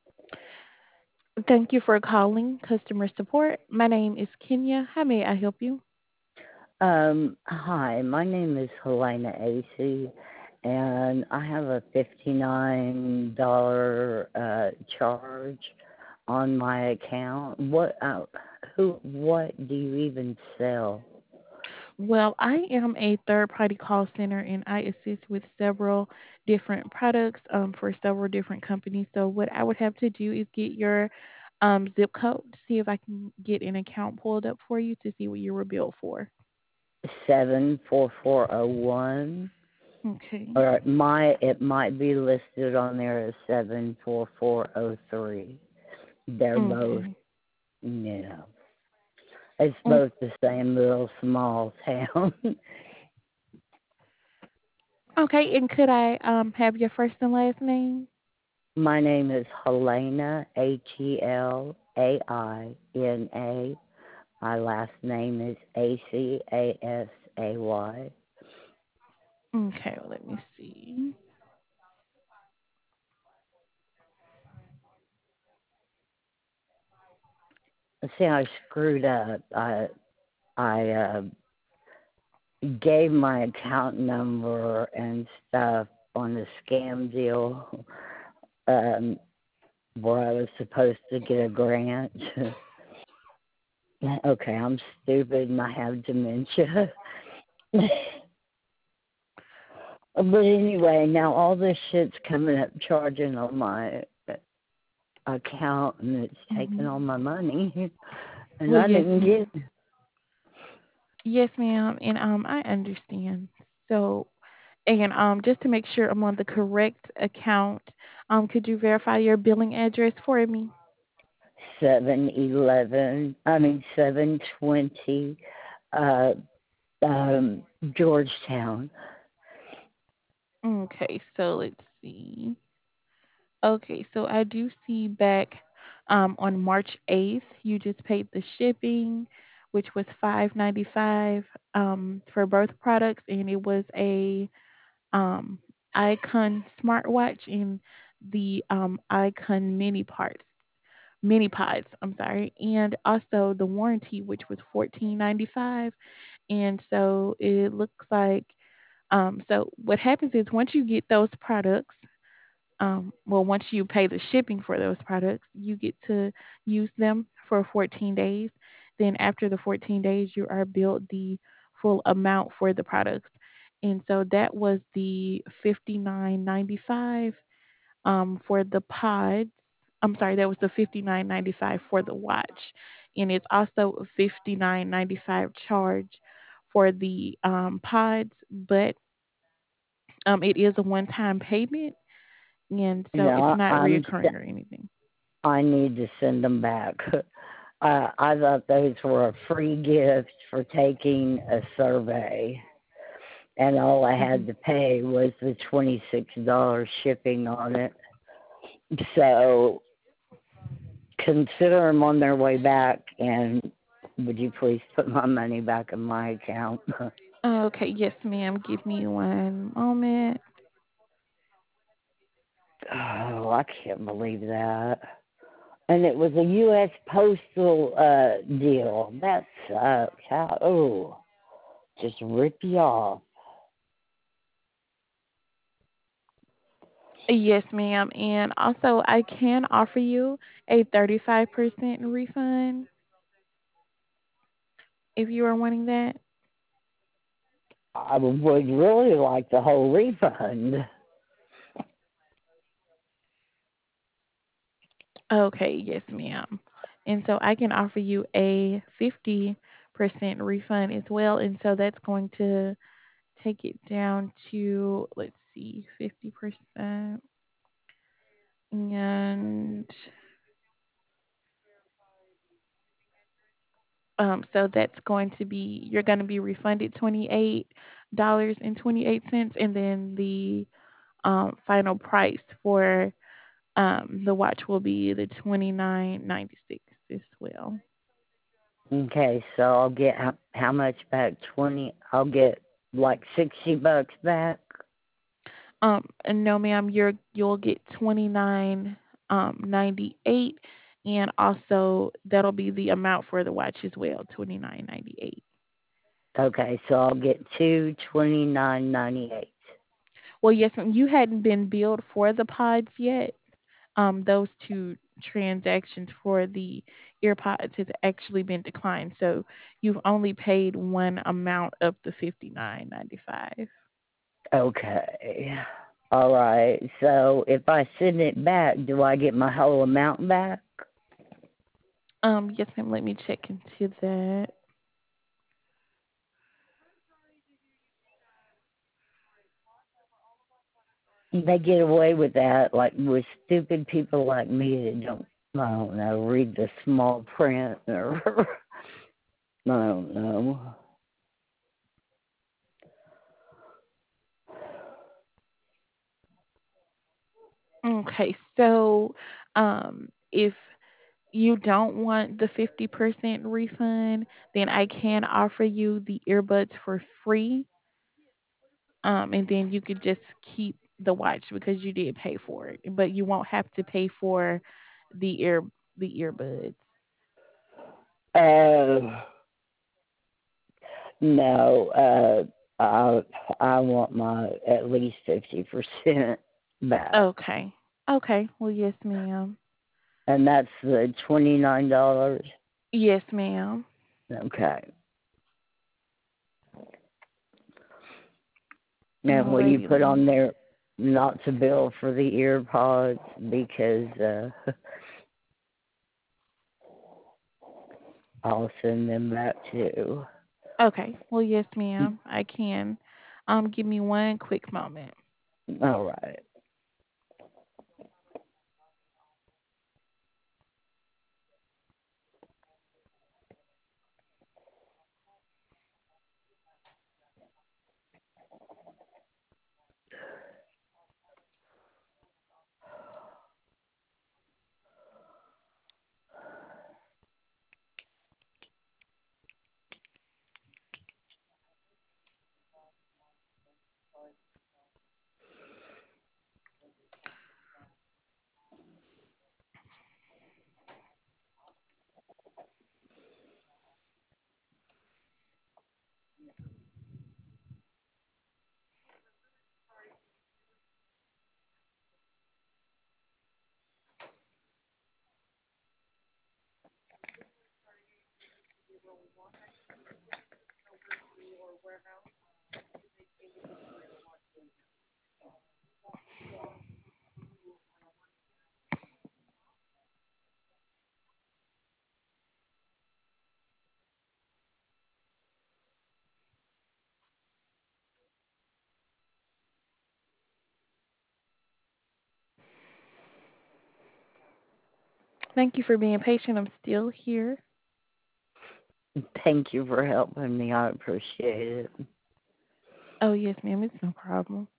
Thank you for calling customer support. My name is Kenya. How may I help you? Hi, my name is Helena AC, and I have a $59 charge on my account. What do you even sell? Well, I am a third party call center and I assist with several different products for several different companies. So, what I would have to do is get your zip code to see if I can get an account pulled up for you to see what you were billed for. 74401, Okay. or it might be listed on there as 74403. They're both, Okay. you know, it's Mm, both the same little small town. Okay. And could I have your first and last name? My name is Helena, Helaina. My last name is Acasay. Okay. Well, let me see. See, I screwed up. I gave my account number and stuff on the scam deal, um, where I was supposed to get a grant. Okay, I'm stupid and I have dementia. But anyway, now all this shit's coming up charging on my account and it's taking Mhm. all my money. And Well, I yes, didn't ma'am. get. Yes, ma'am. And I understand. So, and just to make sure I'm on the correct account, could you verify your billing address for me? 720, uh, um, Georgetown. Okay, so let's see. Okay, so I do see back on March 8th, you just paid the shipping, which was $5.95 for both products, and it was a um, Icon smartwatch and the Icon mini pods. I'm sorry, and also the warranty, which was $14.95. And so it looks like so what happens is once you get those products, well, once you pay the shipping for those products, you get to use them for 14 days. Then after the 14 days, you are billed the full amount for the products. And so that was the 59.95 for the pods. I'm sorry, that was the 59.95 for the watch, and it's also a 59.95 charge for the pods, but it is a one-time payment, and so it's No, not reoccurring or anything. I need to send them back. I thought those were a free gift for taking a survey, and all I Hmm. had to pay was the $26 shipping on it. So consider them on their way back, and would you please put my money back in my account? Okay, yes, ma'am. Give me one moment. Oh, I can't believe that. And it was a U.S. postal deal. That sucks. How? Oh, just rip you off. Yes, ma'am. And also, I can offer you a 35% refund if you are wanting that. I would really like the whole refund. Okay, yes, ma'am. And so I can offer you a 50% refund as well. And so that's going to take it down to, let's see, 50%. And so that's going to be, you're going to be refunded $28.28. And then the final price for the watch will be the 29.96 as well. Okay, so I'll get how much back? 20. I'll get like $60 back. And no, ma'am, you'll get 29. $29.98, and also that'll be the amount for the watch as well, $29.98. Okay, so I'll get 229.98. Well, yes, ma'am, you hadn't been billed for the pods yet. Those two transactions for the earpods has actually been declined, so you've only paid one amount of the 59.95. Okay. All right. So if I send it back, do I get my whole amount back? Yes, ma'am. Let me check into that. They get away with that, like with stupid people like me that I don't know, read the small print or I don't know. Okay, so if you don't want the 50% refund, then I can offer you the earbuds for free. And then you could just keep the watch because you did pay for it, but you won't have to pay for the ear the earbuds. Uh, no, I want my at least 50% back. Okay. Okay. Well, yes, ma'am. And that's the $29. Yes, ma'am. Okay. And will you Alrighty. put on there not to bill for the ear pods because I'll send them back too. Okay. Well, yes, ma'am. I can. Give me one quick moment. All right. Thank you for being patient. I'm still here. Thank you for helping me. I appreciate it. Oh, yes, ma'am. It's no problem.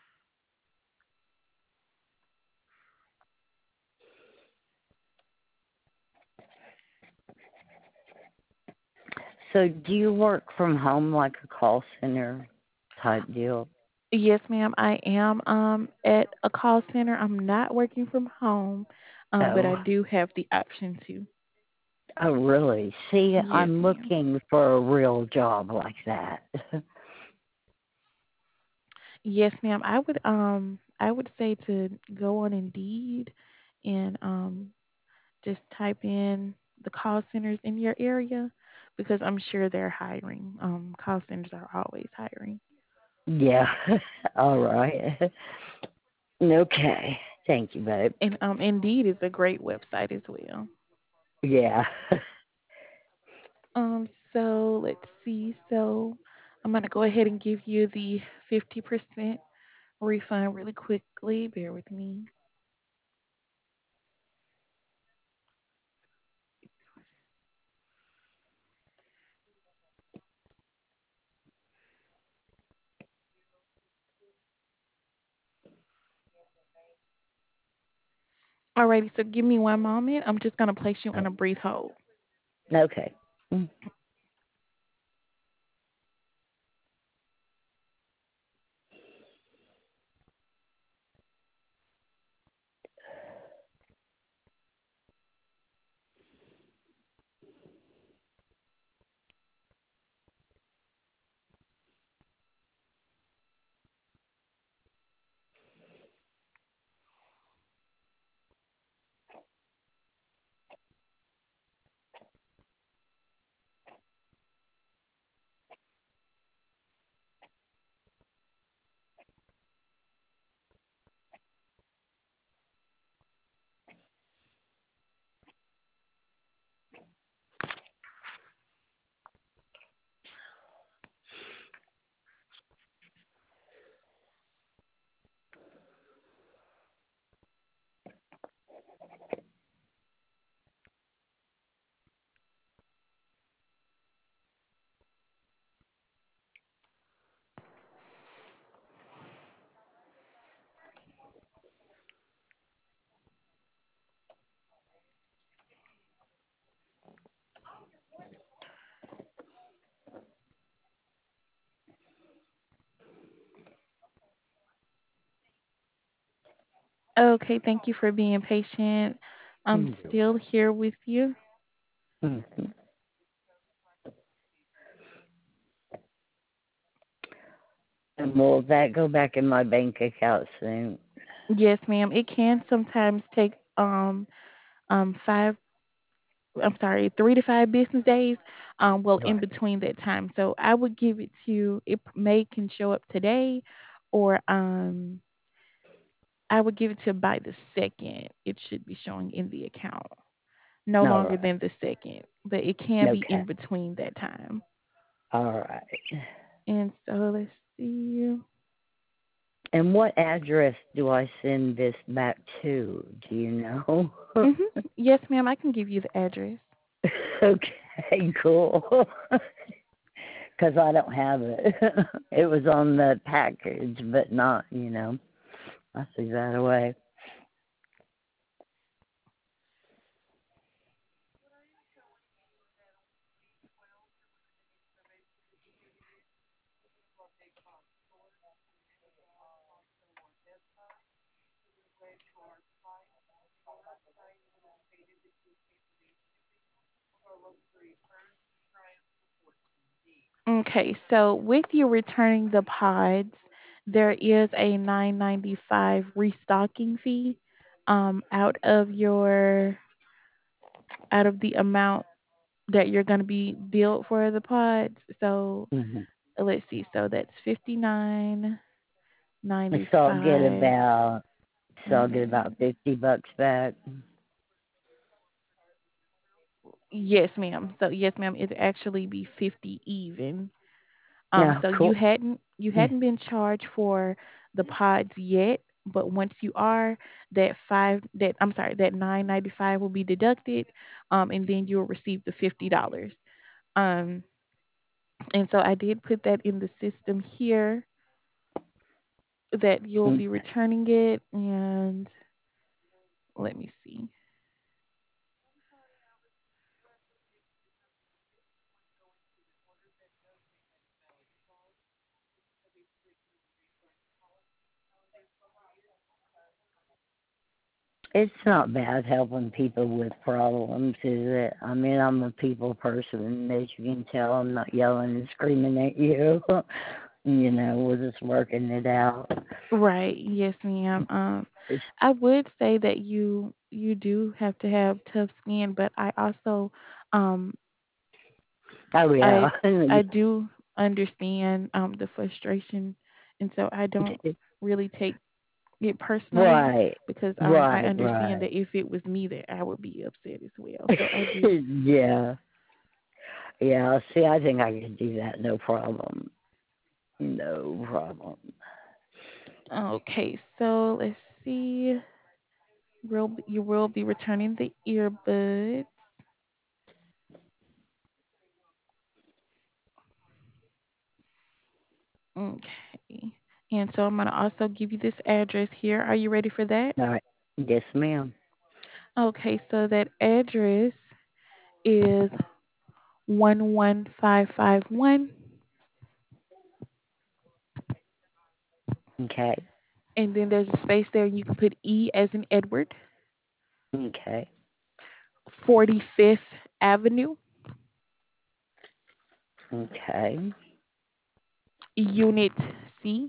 So, do you work from home like a call center type deal? Yes, ma'am. I am at a call center. I'm not working from home, but I Oh, do have the option to. oh, really? See, Yes, I'm ma'am. looking for a real job like that. Yes, ma'am. I would say to go on Indeed and just type in the call centers in your area because I'm sure they're hiring. Call centers are always hiring. Yeah. All right. Okay. Thank you, babe. And Indeed is a great website as well. Yeah. So let's see. So I'm gonna go ahead and give you the 50% refund really quickly. Bear with me. Alrighty, so give me one moment. I'm just gonna place you on a brief hold. Okay. Okay, thank you for being patient. I'm You're still here with you. welcome. Mhm. And will that go back in my bank account soon? Yes, ma'am. It can sometimes take 5 I'm sorry, 3 to 5 business days. Well, in Right. between that time. So I would give it to it may can show up today, or I would give it to by the second. It should be showing in the account. No All longer right. than the second, but it can be Okay. in between that time. All right. And so let's see. And what address do I send this back to? Do you know? Yes, ma'am. I can give you the address. Okay, cool. Because I don't have it. It was on the package, but not, I threw that away. Okay, so with you returning the pods, there is a 9.95 restocking fee out of your out of the amount that you're going to be billed for the pods. So Hmm. let's see. So that's 59.95, So I'll get about, so I'll and get about then 50 bucks back. yes, ma'am. So yes, ma'am. It'd actually be 50 even. Yeah, So cool. you hadn't been charged for the pods yet, but once you are, that 9.95 will be deducted, and then you'll receive the $50. Um, and so I did put that in the system here that you'll Mm. be returning it, and let me see. It's not bad helping people with problems, is it? I mean, I'm a people person, as you can tell. I'm not yelling and screaming at you. We're just working it out. Right, yes, ma'am. It's, I would say that you do have to have tough skin, but I also um oh, I yeah. I do understand the frustration, and so I don't really take it personally Right, because I right, understand right. that if it was me, that I would be upset as well. So I do. Yeah, yeah. See, I think I could do that. No problem. No problem. Okay, so let's see. You will be returning the earbuds. Okay, and so I'm gonna also give you this address here. Are you ready for that? All right. Yes, ma'am. Okay, so that address is 11551, Okay. and then there's a space there, and you can put E as in Edward, Okay. 45th Avenue, Okay. Unit C,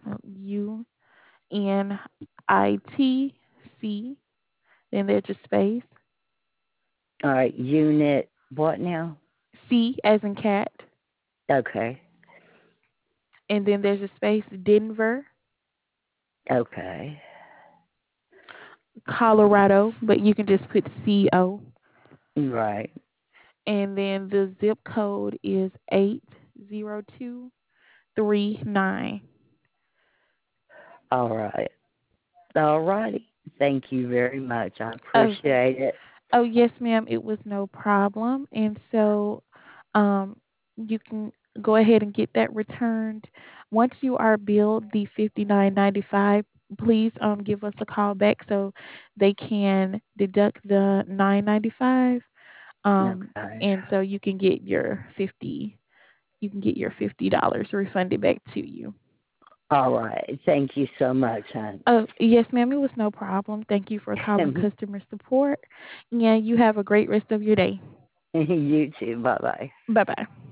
UNITC. Then there's a space, All right. Unit. What now? C as in cat, Okay. and then there's a space, Denver, Okay. Colorado, but you can just put CO. Right. And then the zip code is 80239. All right. All righty. Thank you very much. I Oh, appreciate it. oh yes, ma'am. It was no problem. And so, you can go ahead and get that returned. Once you are billed the 59.95, please give us a call back so they can deduct the 9.95. Okay. And so you can get your $50 refunded back to you. All right. Thank you so much, hon. Oh, yes, ma'am. It was no problem. Thank you for calling customer support. Yeah, you have a great rest of your day. You too. Bye bye. Bye bye.